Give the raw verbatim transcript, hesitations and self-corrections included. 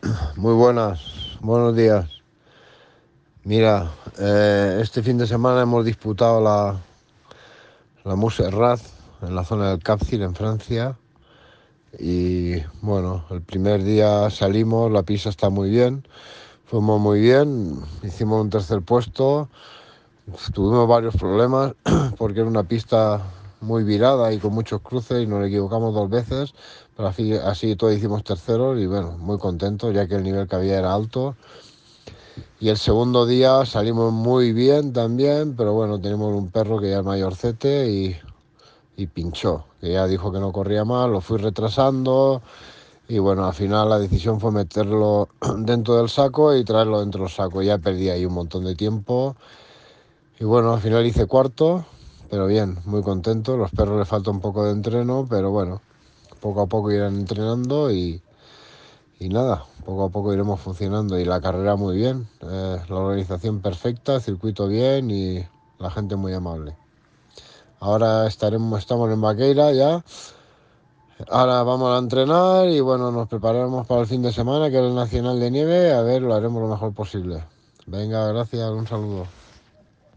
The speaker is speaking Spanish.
Muy buenas, buenos días. Mira, eh, este fin de semana hemos disputado la, la Montserrat en la zona del Capcir, en Francia. Y bueno, el primer día salimos, la pista está muy bien, fuimos muy bien, hicimos un tercer puesto. Tuvimos varios problemas porque era una pista muy virada y con muchos cruces y nos equivocamos dos veces, pero así, así todo hicimos terceros y bueno, muy contentos ya que el nivel que había era alto. Y el segundo día salimos muy bien también, pero bueno, tenemos un perro que ya es mayorcete y, y pinchó, que ya dijo que no corría más, lo fui retrasando y bueno, al final la decisión fue meterlo dentro del saco y traerlo dentro del saco. Ya perdí ahí un montón de tiempo y bueno, al final hice cuarto, pero bien, muy contento. Los perros les falta un poco de entreno, pero bueno, poco a poco irán entrenando y, y nada, poco a poco iremos funcionando y la carrera muy bien, eh, la organización perfecta, el circuito bien y la gente muy amable. Ahora estaremos, estamos en Vaqueira ya, ahora vamos a entrenar y bueno, nos prepararemos para el fin de semana que es el Nacional de Nieve, a ver, lo haremos lo mejor posible. Venga, gracias, un saludo.